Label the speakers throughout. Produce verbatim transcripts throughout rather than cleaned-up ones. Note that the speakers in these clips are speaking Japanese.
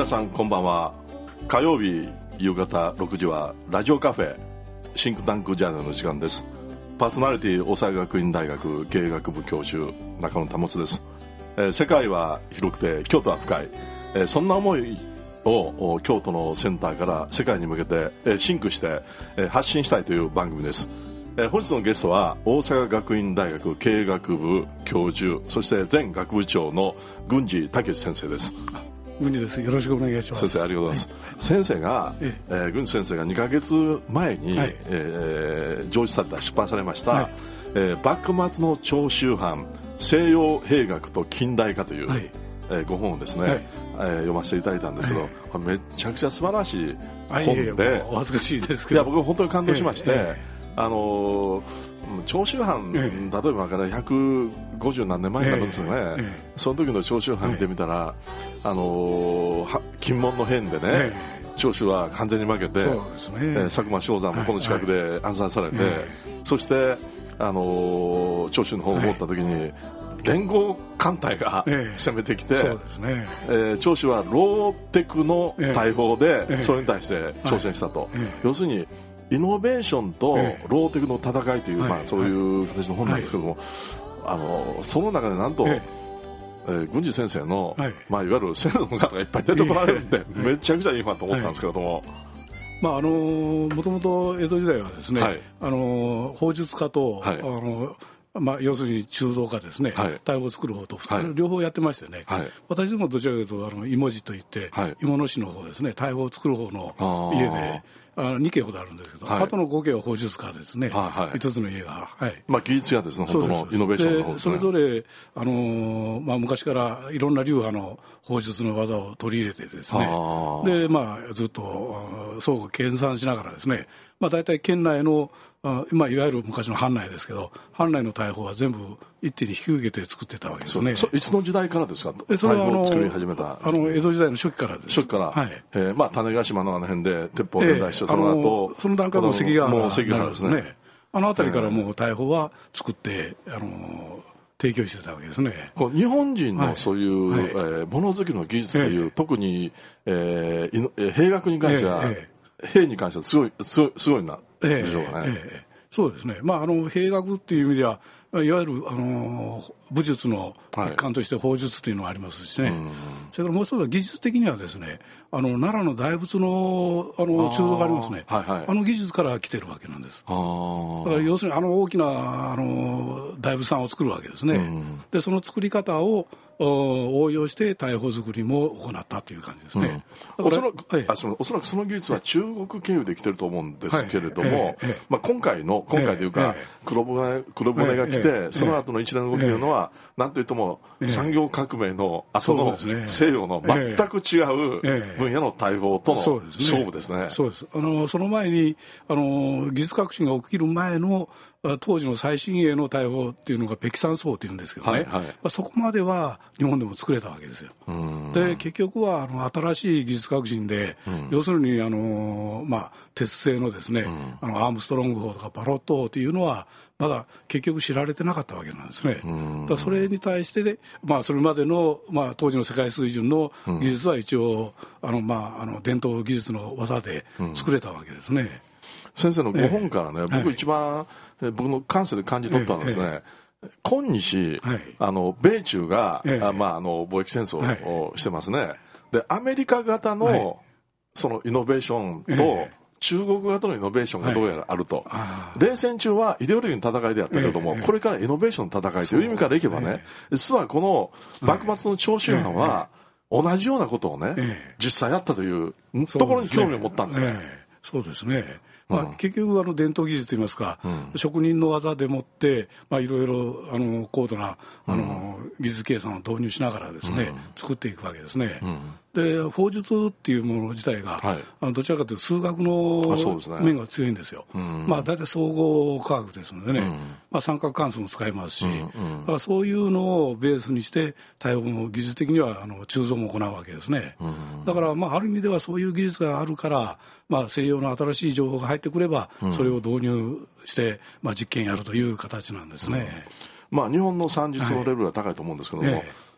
Speaker 1: 皆さんこんばんは。火曜日夕方ろくじはラジオカフェシンクタンクジャーナルの時間です。パーソナリティ大阪学院大学経営学部教授中野保です。えー、世界は広くて京都は深い、えー、そんな思いを京都のセンターから世界に向けて、えー、シンクして、えー、発信したいという番組です。えー、本日のゲストは大阪学院大学経営学部教授、そして前学部長の郡司武先生です。
Speaker 2: 郡司です。よろしくお願いします。
Speaker 1: 先生ありがとうございます。はい、先生が、ええー、郡司先生がにかげつまえに、はい、えー、上市された出版されました、はい、えー、幕末の長州藩西洋兵学と近代化という、はい、えー、ご本をですね、はい、えー、読ませていただいたんですけど、はい、これめちゃくちゃ素晴らしい本で、
Speaker 2: いやいやお恥ずかしいですけど、
Speaker 1: いや僕本当に感動しまして、えーえー、あのー長州藩、ええ、例えばからひゃくごじゅうなんねんまえになるんですよね、えええ、その時の長州藩見てみたら、え、あのー、金門の変でね、長州は完全に負けて、そうですね、え佐久間象山もこの近くで暗殺されて、はいはい、そして、あのー、長州の方を持った時に、はい、連合艦隊が攻めてきて、そうですね、えー、長州はローテクの大砲でそれに対して挑戦したと、要するにイノベーションとローテクの戦いという、ええ、まあ、そういう形の本なんですけども、はい、あのその中でなんと、えええー、郡司先生の、はい、まあ、いわゆる先生の方がいっぱい出てこられるんで、ええ、めちゃくちゃいい本だと思ったんですけれども、はい、
Speaker 2: まあ、あのもともと江戸時代はですね、はい、あの砲術家と、はい、あのまあ、要するに鋳造家ですね、はい、大砲を作る方と、はい、両方やってましてね、はい、私どもどちらかというとあの芋地といって、はい、芋の市の方ですね、大砲を作る方の家であのにけいほどあるんですけど、はい、あとのごけいは砲術家ですね、はいはい、いつつの家が、はい、
Speaker 1: まあ、技術屋ですね、本当のイノベーションの方ですね。
Speaker 2: それぞれ、あのーまあ、昔からいろんな流派の砲術の技を取り入れてですね、で、まあ、ずっと相互研鑽しながらですね、まあ、大体県内のあまあ、いわゆる昔の藩内ですけど、藩内の大砲は全部一手に引き受けて作ってたわけですね。
Speaker 1: いつの時代からですか、大砲を作り始めた。
Speaker 2: あの江戸時代の初期からです。
Speaker 1: 初期から、はい、えーまあ、種子島のあの辺で鉄砲を伝来して、えー、その後
Speaker 2: その段階も関ヶ原
Speaker 1: もう関ヶ原ですね、
Speaker 2: あの辺りからもう大砲は作って、あの提供してたわけですね。
Speaker 1: こう日本人のそういう、はいはい、えー、物好きの技術という、えー、特に、えー、兵学に関しては、えー、兵に関してはすごいすごい、すごいなでしょうかね。えーえー
Speaker 2: そうですね、まあ、あの兵学っていう意味ではいわゆるあの武術の一環として砲術というのがありますしね、はい、それからもう一つは技術的にはですね、あの奈良の大仏のあの鋳造がありますね、あ,、はいはい、あの技術から来てるわけなんです。あだから要するにあの大きなあの大仏さんを作るわけですね、うん、でその作り方を応用して大砲作りも行ったという感じですね、
Speaker 1: うん、おそらく、ええ、あそのおそらくその技術は中国経由で来てると思うんですけれども、はいええまあ、今回の今回というか、ええ、黒船、黒船が来て、ええ、その後の一連の動きというのは、ええ、なんといっても産業革命の後の西洋の全く違う分野の大砲との勝負ですね。
Speaker 2: そうです。あのその前にあの技術革新が起きる前の当時の最新鋭の大砲っていうのがペキサン砲っていうんですけどね、はいはい、まあ、そこまでは日本でも作れたわけですよ。で結局はあの新しい技術革新で、うん、要するにあの、まあ、鉄製のですね、うん、あのアームストロング砲とかパロット砲というのはまだ結局知られてなかったわけなんですね。だからそれに対してで、まあ、それまでの、まあ、当時の世界水準の技術は一応、うん、あのまあ、あの伝統技術の技で作れたわけですね。うん、
Speaker 1: 先生のご本からね、えー、僕一番、はい、僕の感性で感じ取ったのはですね、えー、今日、はい、あの米中が、えーあまあ、あの貿易戦争をしてますね、はい、でアメリカ型の、はい、そのイノベーションと、えー中国型のイノベーションがどうやらあると、はい、冷戦中はイデオロギーの戦いであったけれども、えー、これからイノベーションの戦いという意味からいけばね、えー、実はこの幕末の長州藩は同じようなことをね、えー、実際やったというところに興味を持ったんですね。
Speaker 2: そうですね、まあ、結局あの伝統技術といいますか、うん、職人の技でもってまあいろいろあの高度なあの、うん、技術計算を導入しながらですね、うん、作っていくわけですね、うん、で砲術っていうもの自体が、はい、あのどちらかというと数学の面が強いんですよ。うんまあ、大体総合科学ですのでね、うんまあ、三角関数も使えますし、うんうん、だからそういうのをベースにして対応も技術的にはあの鋳造も行うわけですね、うん、だからまあある意味ではそういう技術があるから、まあ、西洋の新しい情報が入ってくれば、うん、それを導入して、まあ、実験やるという形なんですね、
Speaker 1: うんまあ、日本の算術のレベルは高いと思うんですけども、はいええ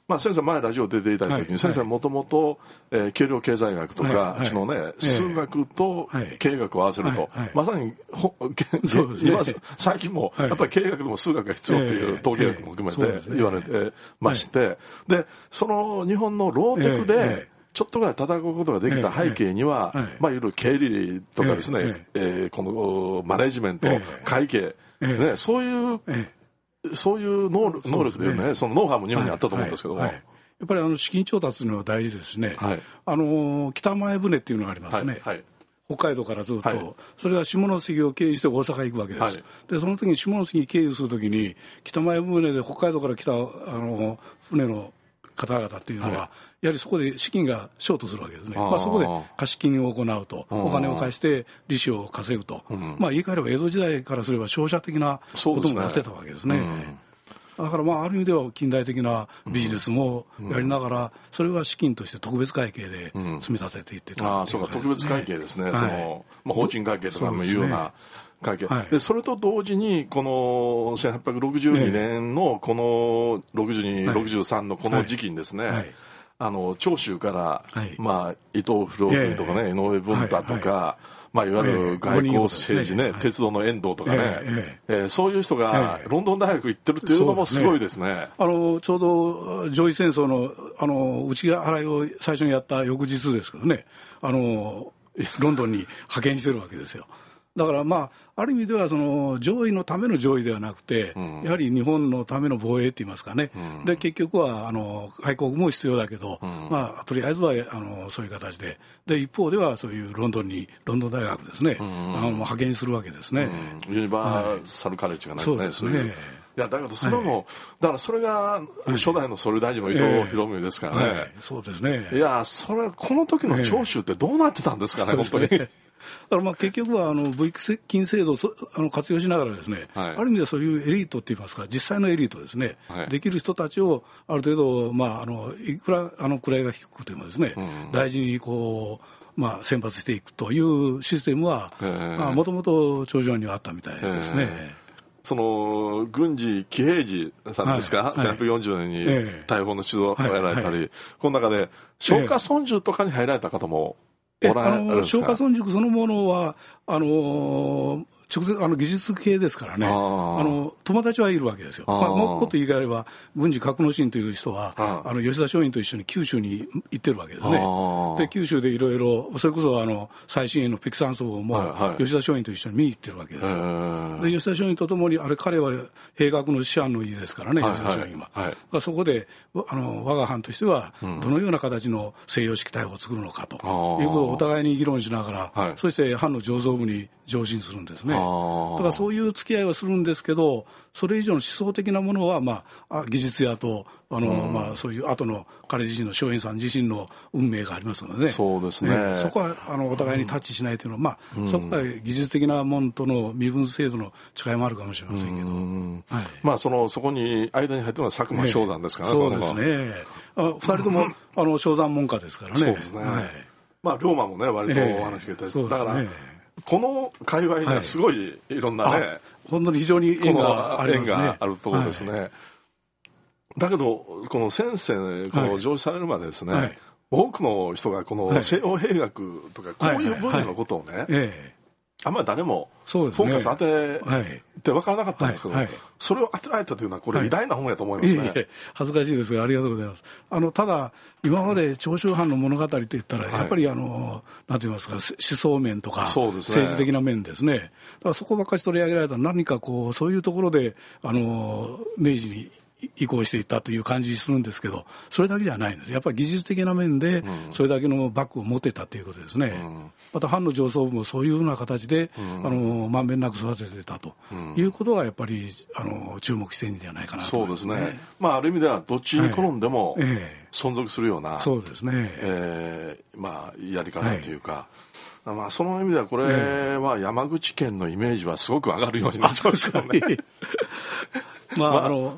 Speaker 1: まあ、先生前ラジオ出ていただいた時に、はい、先生はもともと計量経済学とか、はい、そのね、数学と経営学を合わせると、はいはい、まさにそうです、ね、今最近もやっぱり経営学でも数学が必要という統計学も含めて言われてまして、はい、でその日本のローテクでちょっとぐらい叩くことができた背景には、まあ、いろいろ経理とかですね、えー、このマネジメント、会計、ね、そういうそういう能力、能力というね、そのノウハウも日本にあったと思うんですけども、はいはいはい、
Speaker 2: やっぱりあの資金調達の大事ですね、はい、あの北前船っていうのがありますね、はいはい、北海道からずっと、はい、それが下関を経由して大阪行くわけです、はい、でその時に下関経由するときに北前船で北海道から来たあの船の方々っていうのは、はい、やはりそこで資金がショートするわけですね。あ、まあ、そこで貸金を行うと、お金を貸して利子を稼ぐと、うん、まあ、言い換えれば江戸時代からすれば商社的なこともやってたわけですね。だからまあある意味では近代的なビジネスもやりながら、それは資金として特別会計で積み立てていってた、ね、うん、あ、そうか、特別会計ですね、はい、そのまあ、法人会計とかもいうような会計、はい、でそれと同時にこのせんはっぴゃくろくじゅうにねんのこのろくじゅうに、ろくじゅうさんのこの時期にですね、はいはい、あの長州から、はい、まあ、伊藤博文とかね、井上文太とか、はいはい、まあ、いわゆる外交政治ね、ね、鉄道の遠藤とかね、えーえー、そういう人がロンドン大学行ってるっていうのもすごいですね。ね、 あのちょうど上位戦争のあの内払いを最初にやった翌日ですけどね、あのロンドンに派遣してるわけですよ。だからまあある意味ではその上位のための上位ではなくて、うん、やはり日本のための防衛といいますかね、うん、で結局はあの開国も必要だけど、うん、まあとりあえずはあのそういう形で、で一方ではそういうロンドンにロンドン大学ですね、うん、あの派遣するわけですね、
Speaker 1: うん、ユニバーサルカレッジがないとね、はい、そうですね。いやだけどそれも、はい、だからそれが初代の総理大臣の伊藤博文ですからね、はいはい、
Speaker 2: そうですね。
Speaker 1: いやそれこの時の長州ってどうなってたんですかね、えー、本当に。
Speaker 2: だからまあ結局はあの V 金制度をあの活用しながらですね、はい、ある意味ではそういうエリートって言いますか、実際のエリートですね、はい、できる人たちをある程度、まあ、あのいくらあの位が低くてもですね、うん、大事にこう、まあ、選抜していくというシステムはもともと長州にはあったみたいですね。
Speaker 1: その軍事騎兵児さんですか、はい、せんはっぴゃくよんじゅうねんに大砲の指導をやられたり、はいはい、この中で松下村塾とかに入られた方も
Speaker 2: えあの松下村塾そのものはあのー、直接あの技術系ですからね、あの友達はいるわけですよ。まあ、もうこと言い換えれば軍事格之進という人はあの吉田松陰と一緒に九州に行ってるわけですね。で九州でいろいろそれこそあの最新鋭のピクサン層も吉田松陰と一緒に見に行ってるわけですよ、はいはい、で吉田松陰とともにあれ彼は兵学の師範の家ですからね、吉田松陰は、はいはい、そこであの我が藩としてはどのような形の西洋式大砲を作るのかということをお互いに議論しながら、はい、そして藩の上層部に上申するんですね。だからそういう付き合いはするんですけど、それ以上の思想的なものは、まあ、技術やとあの、うんまあ、そういう後の彼自身の松陰さん自身の運命がありますので、ね、
Speaker 1: そうですね、
Speaker 2: ねそこはあのお互いにタッチしないというのは、まあうん、そこは技術的なものとの身分制度の違いもあるかもしれませんけど、うん
Speaker 1: はいまあ、そのそこに間に入ってるのは佐久間象山ですからね、
Speaker 2: そうですね、あふたりともあの象山門下ですからね。
Speaker 1: そうですね、はいまあ、龍馬もね割とお話聞いたりする、えー、だからこの界隈にはすごいいろんなね、はい、
Speaker 2: 本当に非常に縁がありますね。
Speaker 1: 縁があるところですね、はい、だけどこの先生この上司されるまでですね、はい、多くの人がこの西洋兵学とかこういう分野のことをね、はいはいはい、あんまり誰もフォーカス当てて分からなかったんですけど、はいはい、それを当てられたというのはこれ偉大な本やと思いますね、はい、いえ
Speaker 2: 恥ずかしいですがありがとうございます。あのただ今まで長州藩の物語といったら、はい、やっぱりあのなんて言いますか思想面とか、ね、政治的な面ですね。だからそこばっかり取り上げられたら何かこうそういうところであの明治に移行していったという感じするんですけど、それだけじゃないんです。やっぱり技術的な面でそれだけのバックを持てたということですね、うん、また藩の上層部もそういうような形で、うん、あのまんべんなく育ててたということがやっぱりあの注目しているんじゃないかなと思いますね。
Speaker 1: そうですね、まあ、ある意味ではどっちに転んでも存続するような、
Speaker 2: はいえー、そうですね、
Speaker 1: えーまあ、やり方というか、はい、まあ、その意味ではこれは山口県のイメージはすごく上がるようになってますよね。
Speaker 2: まあ、あの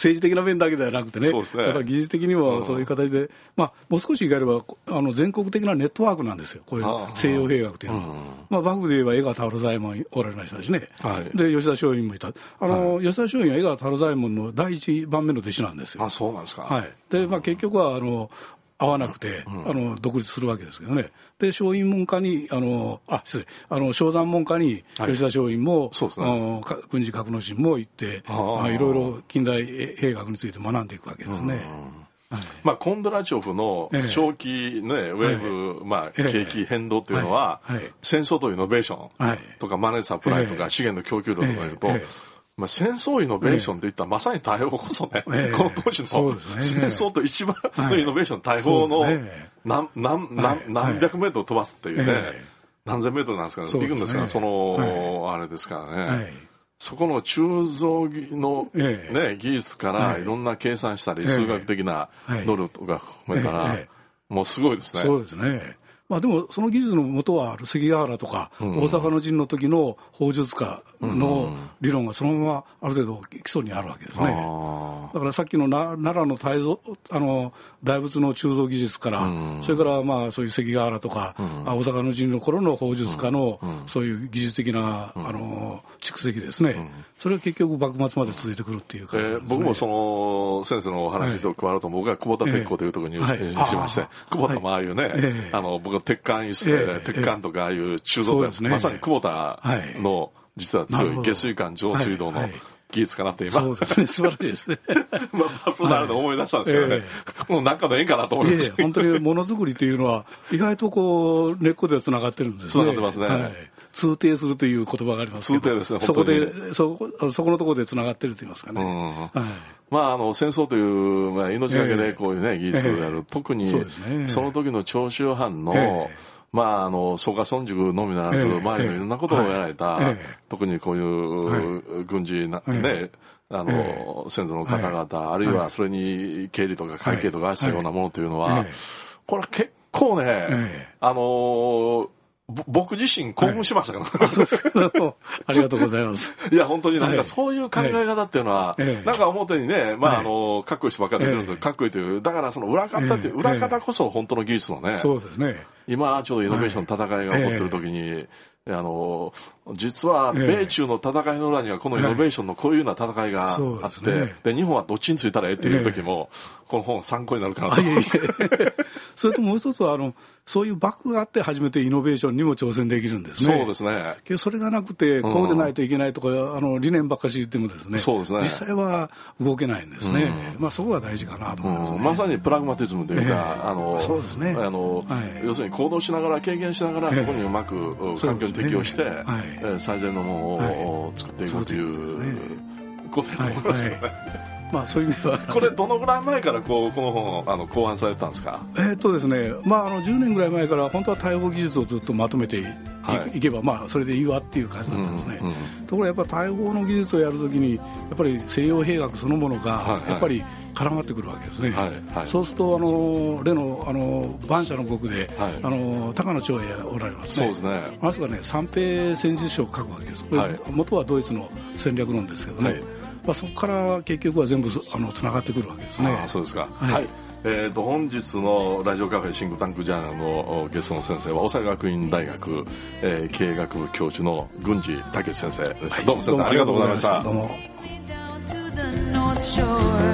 Speaker 2: 政治的な面だけではなくてね、
Speaker 1: そうですね、
Speaker 2: やっぱり技術的にもそういう形で、うん、まあ、もう少し言えればあの全国的なネットワークなんですよ、こういう西洋兵学というのは。うん、まあ、幕府で言えば江川太郎左衛門おられましたしね、はい、で吉田松陰もいた、あの、はい、吉田松陰は江川太郎左衛門の第一番目の弟子なんですよ。
Speaker 1: あ、そうなんですか。
Speaker 2: はい、で、まあ、結局はあの合わなくて、うん、あの独立するわけですけどね。で松陰門下にあのあ失礼あの正山門下に吉田松陰も、はい、そうですね、あの軍事格納神も行ってあいろいろ近代兵学について学んでいくわけですね。
Speaker 1: はい、まあ、コンドラチョフの長期、ね、ええ、ウェーブ、まあ、景気変動というのは、はいはい、戦争とイノベーションとか、はい、マネーサプライとか、資源の供給量とかいうと、ええええ、まあ、戦争イノベーションといったら、まさに大砲こそね、ええ、この当時の戦争と一番のイノベーション、大砲の何、何、何、何百メートル飛ばすっていうね、ええ、何千メートルなんですかね、行くんですが、その、あれですからね、そこの鋳造の、ね、技術からいろんな計算したり、数学的な能力が含めたら、もうすごいですね。
Speaker 2: そうですね。まあ、でもその技術の元はある関ヶ原とか大阪の陣の時の砲術家の理論がそのままある程度基礎にあるわけですね。だからさっきの奈良の大蔵あの大仏の鋳造技術から、それからまあそういう関ヶ原とか大阪の陣の頃の砲術家のそういう技術的なあの蓄積ですね、それは結局幕末まで続いてくるっていう感じですね。
Speaker 1: えー、僕もその先生のお話と加わると、僕は久保田鉄工というところに入社しまして、久保田もああいうね、あの僕は鉄管輸出で、鉄管とかああいう鋳造で、まさに久保田の実は強い下水管上水道の技術かなって今、
Speaker 2: そうですね、素晴らしいですね。
Speaker 1: まあ、そうなるの思い出したんですけどね、はいえー、もうなんかの縁かなと思いました。
Speaker 2: いやいや、本当にものづくりというのは意外とこう根っこではつながってるんですね。
Speaker 1: つながってますね。はい、
Speaker 2: 通底するという言葉がありますけど、
Speaker 1: 通底ですね、
Speaker 2: そこでそそこのところでつながってると言いますかね。うんはい、
Speaker 1: まあ、あの戦争という、まあ、命がけでこういうね、えー、技術をやる、えー、特に そ,、ね、その時の長州藩の、えーまあ、あの曽我村塾のみならず、えー、周りのいろんなことをやられた、えー、特にこういう軍事な、えー、ねあの、えー、先祖の方々、はい、あるいはそれに経理とか会計とか合わせたようなものというのは、はい、これは結構ね、えー、あのー僕自身興奮しましたから、
Speaker 2: はい、ありがとうございます。
Speaker 1: いや本当になんかそういう考え方っていうのは、はい、なんか表にね、まああのかっこいい人ばっかり出てるんで、かっこいいという、だからその裏方っていう、裏方こそ本当の技術のね、
Speaker 2: そうですね。
Speaker 1: 今ちょうどイノベーションの戦いが起こってる時に、あの実は米中の戦いの裏にはこのイノベーションのこういうような戦いがあって、はいでね、で日本はどっちについたらええっていう時も、この本参考になるかなと思います。
Speaker 2: それともう一つはあのそういうバックがあって初めてイノベーションにも挑戦できるんですね。
Speaker 1: そうですね。
Speaker 2: けどそれがなくてこうでないといけないとか、うん、あの理念ばっかし言ってもですね、
Speaker 1: そうですね、
Speaker 2: 実際は動けないんですね。うん、まあそこが大事かなと思いますね。
Speaker 1: うん、まさにプラグマティズムというか、えー、あの
Speaker 2: そうですね。
Speaker 1: あの、はい、要するに行動しながら経験しながらそこにうまく、えー、環境に適応して、ねはいえー、最善のものを作っていくということだと思いますよね。はいはい
Speaker 2: まあ、そういう意味では
Speaker 1: これどのぐらい前からこうこの本あの考案されたんですか。
Speaker 2: えーっとですねまあ、あのじゅうねんぐらい前から本当は大砲技術をずっとまとめてい、はい、いけば、まあ、それでいいわっていう感じだったんですね、うんうん、ところがやっぱ大砲の技術をやるときにやっぱり西洋兵学そのものがやっぱり絡まってくるわけですね、はいはい、そうするとあの例のあの蛮社の国で、はい、あの高野長英おられますね。そうですね。まずはね三平戦術書を書くわけです。これ、はい、元はドイツの戦略論ですけどね、はいまあ、そこから結局は全部あのつながってくるわけですね。
Speaker 1: あそうですか、はいはいえー、と本日のラジオカフェシンクタンクジャーナルのゲストの先生は大阪学院大学、えー、経営学部教授の郡司武先生でした、はい、どうも先生ありがとうございました。どうも